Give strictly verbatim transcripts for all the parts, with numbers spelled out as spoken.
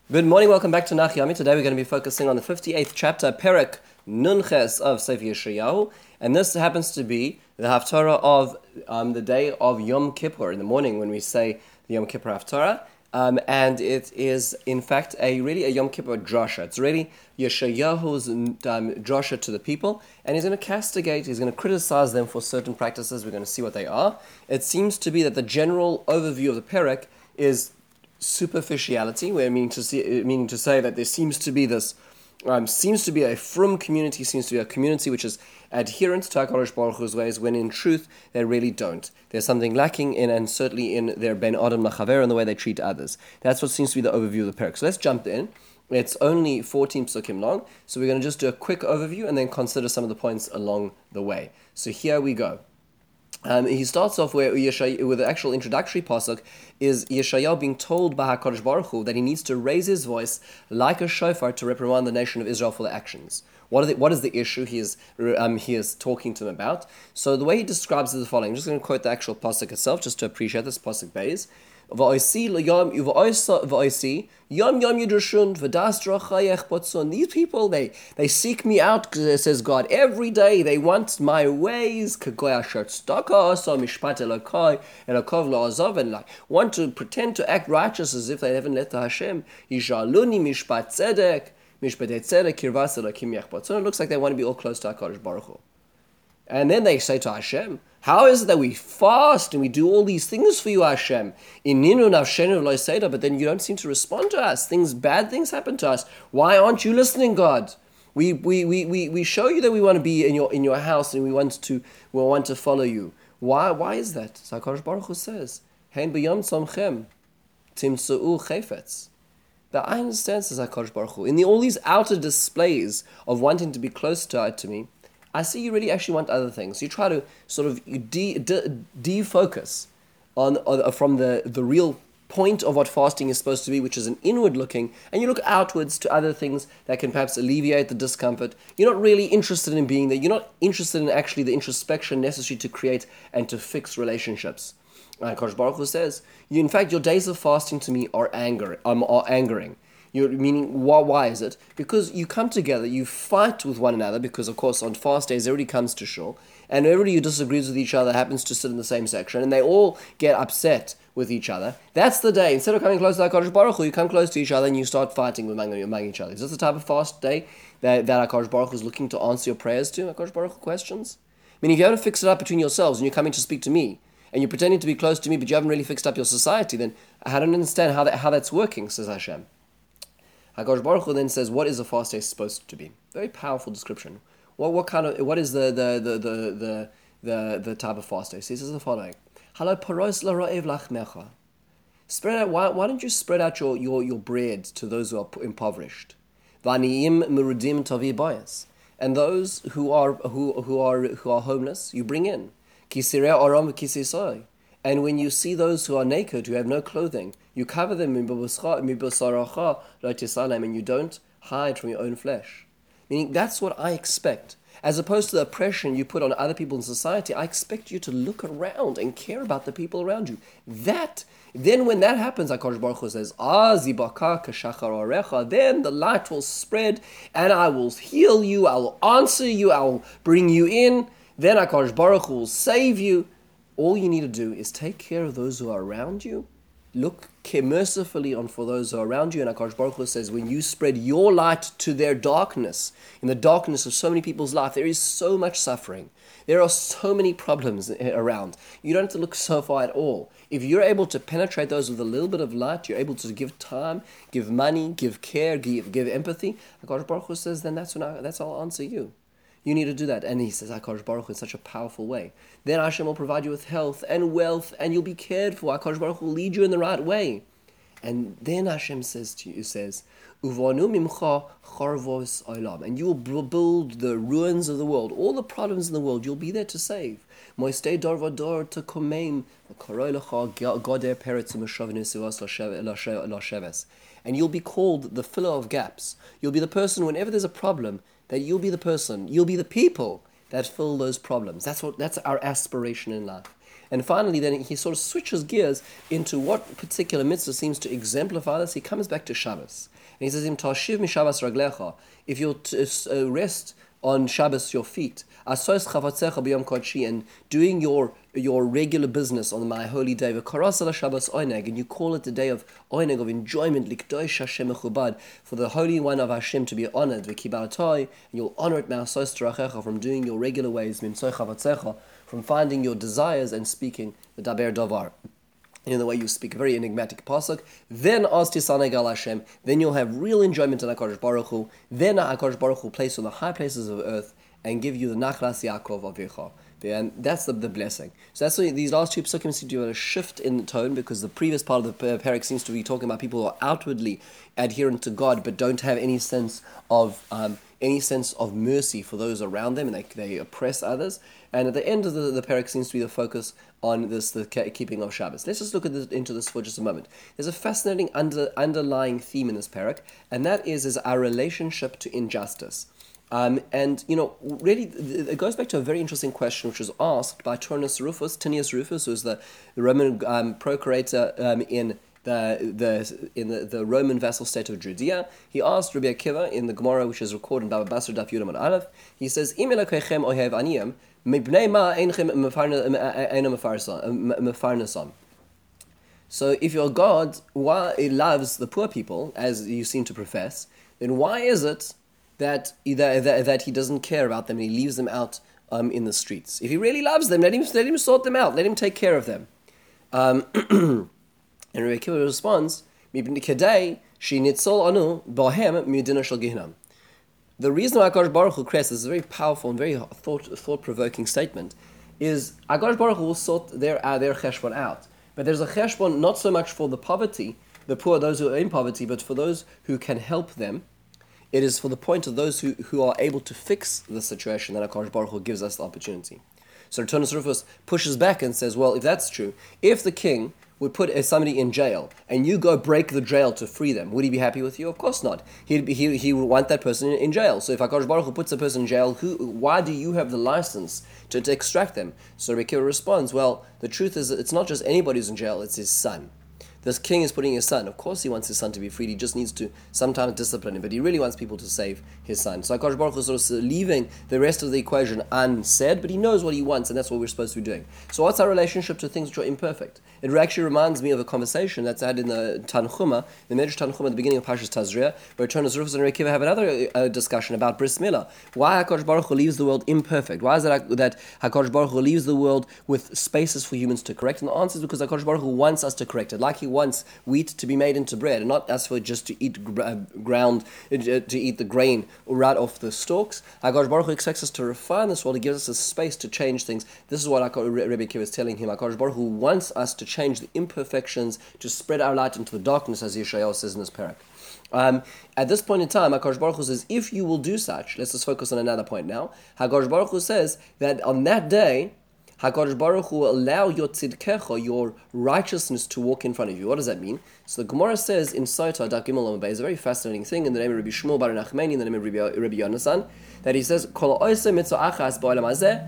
Good morning, welcome back to Nach Yomi. Today we're going to be focusing on the fifty-eighth chapter, Perek Nunches of Sefer Yeshayahu, and this happens to be the Haftarah of um, the day of Yom Kippur, in the morning when we say the Yom Kippur Haftarah, um, and it is in fact a really a Yom Kippur drasha. It's really Yeshayahu's um, drasha to the people, and he's going to castigate, he's going to criticize them for certain practices. We're going to see what they are. It seems to be that the general overview of the Perek is superficiality, where meaning to see, meaning to say that there seems to be this, um, seems to be a frum community, seems to be a community which is adherent to HaKadosh Baruch Hu's ways, when in truth they really don't. There's something lacking in, and certainly in their ben adam lachaver, and the way they treat others. That's what seems to be the overview of the parak. So let's jump in. It's only fourteen psukim long, so we're going to just do a quick overview and then consider some of the points along the way. So here we go. Um, he starts off where Yeshaya, with the actual introductory pasuk is Yeshayahu being told by HaKadosh Baruch Hu that he needs to raise his voice like a shofar to reprimand the nation of Israel for their actions. What, are the, what is the issue he is um, he is talking to them about? So the way he describes it is the following. I'm just going to quote the actual pasuk itself just to appreciate this pasuk base. These people, they, they seek me out, says God, every day. They want my ways, and like want to pretend to act righteous as if they haven't let the Hashem. It looks like they want to be all close to HaKadosh Baruch Hu. And then they say to Hashem, how is it that we fast and we do all these things for you, Hashem? But then you don't seem to respond to us. Things, bad things happen to us. Why aren't you listening, God? We we, we, we, we show you that we want to be in your in your house and we want to we want to follow you. Why why is that? So HaKadosh Baruch Hu says, Hein b'yom tzomchem timtza'u chayfetz. But I understand, says HaKadosh Baruch Hu, in the, all these outer displays of wanting to be close to, to me, I see you really actually want other things. You try to sort of de, de, defocus on, on from the, the real point of what fasting is supposed to be, which is an inward looking, and you look outwards to other things that can perhaps alleviate the discomfort. You're not really interested in being there. You're not interested in actually the introspection necessary to create and to fix relationships. Uh, Kosh Baruch Hu says, you, in fact, your days of fasting to me are anger, um, are angering. You're, meaning, why, why is it? Because you come together, you fight with one another, because, of course, on fast days, everybody comes to shul, and everybody who disagrees with each other happens to sit in the same section, and they all get upset with each other. That's the day. Instead of coming close to HaKadosh Baruch Hu, you come close to each other, and you start fighting among, among each other. Is this the type of fast day that, that HaKadosh Baruch Hu is looking to answer your prayers to, HaKadosh Baruch Hu questions? I mean, if you haven't fixed it up between yourselves, and you're coming to speak to me, and you're pretending to be close to me, but you haven't really fixed up your society, then I don't understand how that how that's working, says Hashem. HaKadosh Baruch Hu then says, what is a fast day supposed to be? Very powerful description. What what kind of what is the the the the the, the, the type of fast day? So he says the following: Spread out. Why, why don't you spread out your, your, your bread to those who are impoverished? And those who are who who are who are homeless, you bring in. And when you see those who are naked, who have no clothing, you cover them and you don't hide from your own flesh. Meaning, that's what I expect. As opposed to the oppression you put on other people in society, I expect you to look around and care about the people around you. That, then when that happens, HaKadosh Baruch Hu says, Ah, zibaka kashachar arecha, then the light will spread and I will heal you, I will answer you, I will bring you in. Then HaKadosh Baruch Hu will save you. All you need to do is take care of those who are around you. Look mercifully on for those who are around you. And HaKadosh Baruch Hu says, when you spread your light to their darkness, in the darkness of so many people's life, there is so much suffering. There are so many problems around. You don't have to look so far at all. If you're able to penetrate those with a little bit of light, you're able to give time, give money, give care, give, give empathy. HaKadosh Baruch Hu says, then that's when I, that's how I'll answer you. You need to do that. And he says, HaKadosh Baruch Hu in such a powerful way. Then Hashem will provide you with health and wealth, and you'll be cared for. HaKadosh Baruch Hu will lead you in the right way. And then Hashem says to you, says, Uvanu mimcha charvos olam, and you will build the ruins of the world, all the problems in the world, you'll be there to save. Moistei dor vador to komeim, goder peretz lasheves. And you'll be called the filler of gaps. You'll be the person, whenever there's a problem, that you'll be the person, you'll be the people that fill those problems. That's what that's our aspiration in life. And finally, then he sort of switches gears into what particular mitzvah seems to exemplify this. He comes back to Shabbos. And he says, "Im tashiv mi Shabbos raglecha." If you'll t- uh, rest on Shabbos your feet, asos chavatzecha b'yom kodshi, and doing your your regular business on my holy day, v'karasa Shabbos oineg, and you call it the day of oineg, of enjoyment, likdosh Hashem mechubad, for the Holy One of Hashem to be honored, v'kibaltoi, and you'll honor it ma'asos terachecha, from doing your regular ways, mimtzoi chavatzecha, from finding your desires and speaking the daber davar, in the way you speak, a very enigmatic pasuk. Then as tisaneg al Hashem, then you'll have real enjoyment in HaKadosh Baruch Hu. Then HaKadosh Baruch Hu place on the high places of earth and give you the nachlas Yaakov Avicha. And that's the, the blessing. So that's why these last two psukim seem to have a shift in the tone, because the previous part of the parak seems to be talking about people who are outwardly adherent to God but don't have any sense of um, any sense of mercy for those around them, and they, they oppress others. And at the end of the, the parak seems to be the focus on this, the keeping of Shabbos. Let's just look at this, into this for just a moment. There's a fascinating under, underlying theme in this parak, and that is, is our relationship to injustice. Um, and, you know, really, it goes back to a very interesting question which was asked by Turnus Rufus, Tinius Rufus, who was the, the Roman um, procurator um, in the the in the, the Roman vassal state of Judea. He asked Rabbi Akiva in the Gemara, which is recorded in Baba Basra Daf Yudam and Aleph. He says, "Im elokechem ohev aniyim, mibnei ma einchem mefarnasam." So, if your God why he loves the poor people, as you seem to profess, then why is it that either that, that he doesn't care about them and he leaves them out um, in the streets? If he really loves them, let him let him sort them out. Let him take care of them. Um, And Rabbi Akiva responds, "Kedai shi nitzol anu bohem midina shel Gehinnom." The reason why HaKadosh Baruch Hu creates this is a very powerful and very thought thought provoking statement. Is HaKadosh Baruch Hu will sort their uh, their cheshbon out, but there's a cheshbon not so much for the poverty, the poor, those who are in poverty, but for those who can help them. It is for the point of those who, who are able to fix the situation that HaKadosh Baruch Hu gives us the opportunity. So Turnus Rufus pushes back and says, well, if that's true, if the king would put somebody in jail and you go break the jail to free them, would he be happy with you? Of course not. He'd be, he, he would want that person in, in jail. So if HaKadosh Baruch Hu puts a person in jail, who, why do you have the license to, to extract them? So Rabbi Akiva responds, well, the truth is that it's not just anybody who's in jail, it's his son. This king is putting his son. Of course he wants his son to be freed. He just needs to sometimes discipline him. But he really wants people to save his son. So HaKadosh Baruch Hu is sort of leaving the rest of the equation unsaid, but he knows what he wants, and that's what we're supposed to be doing. So what's our relationship to things which are imperfect? It actually reminds me of a conversation that's had in the Tanchuma, the Medrash Tanchuma at the beginning of Parshas Tazria, where Turnus Rufus and Rabbi Akiva have another uh, discussion about Bris Milah. Why HaKadosh Baruch Hu leaves the world imperfect? Why is it that HaKadosh Baruch Hu leaves the world with spaces for humans to correct? And the answer is because HaKadosh Baruch Hu wants us to correct it, like he wants wheat to be made into bread, and not us for just to eat gr- uh, ground, uh, to eat the grain right off the stalks. HaKadosh Baruch Hu expects us to refine this world. He gives us a space to change things. This is what Rabbi Akiva is telling him. HaKadosh Baruch Hu wants us to change the imperfections, to spread our light into the darkness, as Yeshayahu says in this parak. Um, at this point in time, HaKadosh Baruch Hu says, if you will do such, let's just focus on another point now. HaKadosh Baruch Hu says that on that day, HaKadosh Baruch Hu will allow your tzidkecha, your righteousness, to walk in front of you. What does that mean? So the Gemara says in Sota Dak Gimel Amabay, is a very fascinating thing in the name of Rabbi Shmuel Bar Nachmani, in the name of Rabbi, Rabbi Yonasan, that he says, Kol oise mitzvah achas ba'olam hazeh,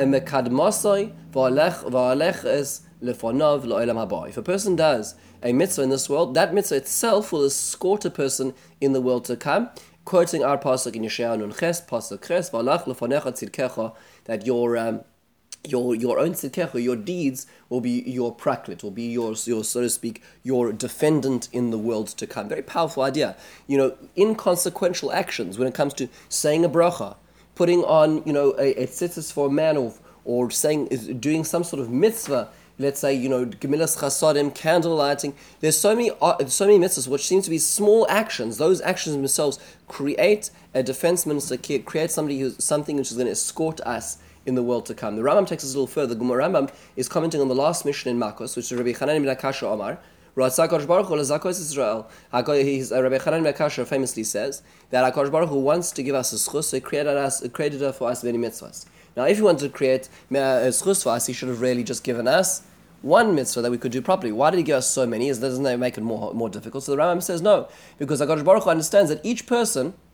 mekadmosoi v'alech v'alech es lefonav la'olam haba. If a person does a mitzvah in this world, that mitzvah itself will escort a person in the world to come. Quoting our pasuk in Yeshayahu Nun Ches, pasuk Ches, v'alech lefonecha tzidkecha, that your um, Your your own tzidkecha, your deeds will be your praklit, will be your, your, so to speak, your defendant in the world to come. Very powerful idea. You know, inconsequential actions when it comes to saying a bracha, putting on, you know, a, a tzitzis for a man, or, or saying, doing some sort of mitzvah, let's say, you know, gemilas chasadim, candle lighting. There's so many uh, so many mitzvahs which seem to be small actions. Those actions themselves create a defense minister, create somebody who's something which is going to escort us in the world to come. The Rambam takes us a little further. The Rambam is commenting on the last mission in Makos, which is Rabbi Chanan ben Akasha Omar. Ratzah Baruch Hu lezakos Israel. He's, uh, Rabbi Chanan ben Akasha famously says that HaKadosh Baruch Hu wants to give us a schus, so he created, us, created for us many mitzvahs. Now, if he wanted to create a schus for us, he should have really just given us one mitzvah that we could do properly. Why did he give us so many? Doesn't that make it more, more difficult? So the Rambam says no, because HaKadosh Baruch Hu understands that each person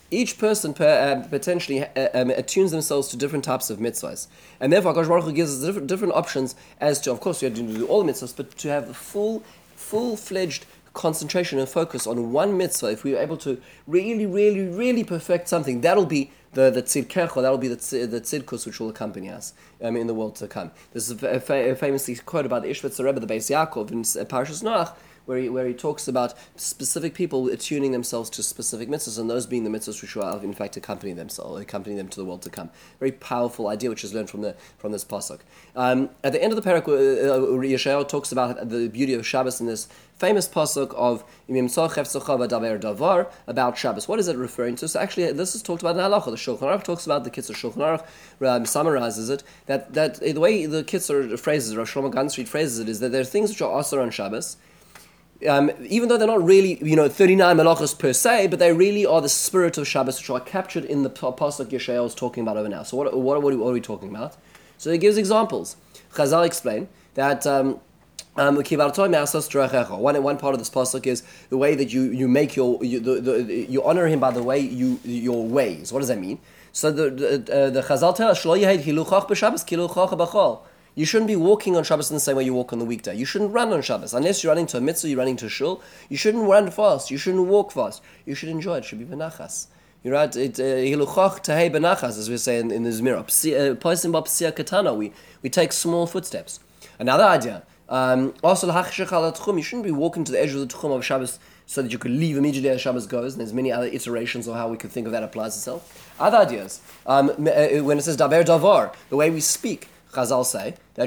each person per, uh, potentially uh, um, attunes themselves to different types of mitzvahs. And therefore, HaKadosh Baruch Hu gives us different, different options as to, of course, you have to do all the mitzvahs, but to have the full, full-fledged concentration and focus on one mitzvah. If we are able to really, really, really perfect something, that'll be the the tzidkecha, that'll be the tzid, the tzidkus which will accompany us um, in the world to come. This is a, fa- a famously quote about the Ishvitzer Rebbe, the Beis Yaakov, in uh, Parashas Noach, where he, where he talks about specific people attuning themselves to specific mitzvahs, and those being the mitzvahs which will in fact accompany themselves, accompany them to the world to come. Very powerful idea which is learned from the from this pasuk. Um, at the end of the parak, uh, Yeshayahu talks about the beauty of Shabbos in this famous pasuk of davar about Shabbos. What is it referring to? So actually, this is talked about in Halacha. The Shulchan Aruch talks about the Kitzur. Shulchan Aruch um, summarizes it that that the way the Kitzur phrases it, or Shlomo Ganzfried phrases it, is that there are things which are asur on Shabbos. Um, even though they're not really, you know, thirty-nine malachos per se, but they really are the spirit of Shabbos, which are captured in the pasuk Yeshayahu is talking about over now. So what, what, what, are we, what are we talking about? So he gives examples. Chazal explain that um, um, one, one part of this pasuk is the way that you, you make your, you, the, the, you honor him by the way you, your ways. What does that mean? So the the, uh, the Chazal tell us, Shlo yehid hiluchach b'Shabbos kiluchach b'chol. You shouldn't be walking on Shabbos in the same way you walk on the weekday. You shouldn't run on Shabbos. Unless you're running to a mitzvah, you're running to a shul. You shouldn't run fast. You shouldn't walk fast. You should enjoy it. It should be benachas. You're right. Hiluchach tahei benachas, as we say in, in the Zmira. Poisim ba psia katana. We we take small footsteps. Another idea. Um, also, you shouldn't be walking to the edge of the tchum of Shabbos so that you could leave immediately as Shabbos goes. And there's many other iterations of how we could think of that applies itself. Other ideas. Um, when it says daber davar, the way we speak. Chazal say that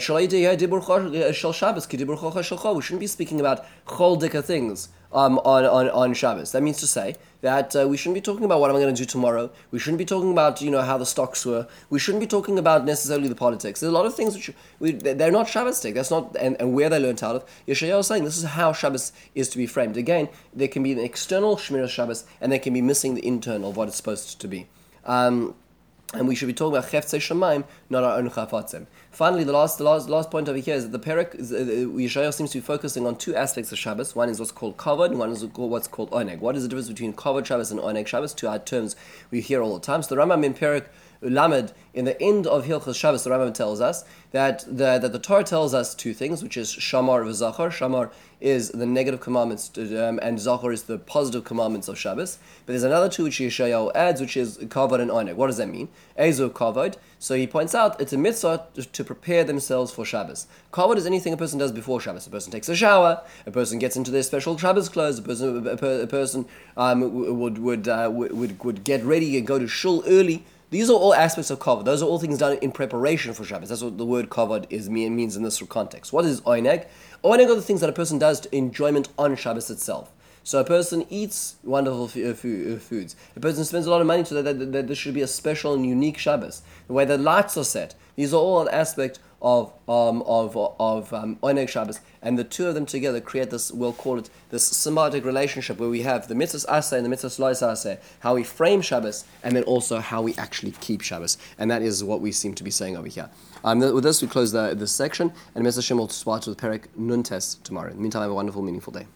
we shouldn't be speaking about chol dika things um, on, on, on Shabbos. That means to say that uh, we shouldn't be talking about what I'm going to do tomorrow. We shouldn't be talking about, you know, how the stocks were. We shouldn't be talking about necessarily the politics. There's a lot of things which we, they're not Shabbos-tic. That's not and, and where they learned out of. Yeshayahu is saying this is how Shabbos is to be framed. Again, there can be an external Shmiras Shabbos and there can be missing the internal of what it's supposed to be. Um, And we should be talking about Cheftzei Shemaim, not our own Chafatzim. Finally, the last, the last, last point over here is that the Perek, uh, Yeshayahu seems to be focusing on two aspects of Shabbos. One is what's called Kavod, and one is what's called Oneg. What is the difference between Kavod Shabbos and Oneg Shabbos? Two hard terms we hear all the time. So the Rambam in Perek Lamed, in the end of Hilchos Shabbos, the Rambam tells us that the, that the Torah tells us two things, which is Shamar v'Zachar. Shamar is the negative commandments, to, um, and Zachar is the positive commandments of Shabbos. But there's another two which Yeshayahu adds, which is Kavod and Oneg. What does that mean? Ezo Kavod. So he points out it's a mitzvah to, to prepare themselves for Shabbos. Kavod is anything a person does before Shabbos. A person takes a shower, a person gets into their special Shabbos clothes, a person, a, per, a person um, would would, uh, would would get ready and go to shul early. These are all aspects of kavod. Those are all things done in preparation for Shabbos. That's what the word kavod is means in this context. What is oineg? Oineg are the things that a person does to enjoyment on Shabbos itself. So a person eats wonderful f- uh, f- uh, foods. A person spends a lot of money so that, that, that there should be a special and unique Shabbos. The way the lights are set. These are all an aspect of um, of of um, Oneg Shabbos, and the two of them together create this, we'll call it this symbiotic relationship where we have the mitzvahs aseh and the mitzvahs lo aseh, how we frame Shabbos, and then also how we actually keep Shabbos, and that is what we seem to be saying over here. Um, with this, we close the this section, and Mister Hashem will start with Perek Nuntes tomorrow. In the meantime, have a wonderful, meaningful day.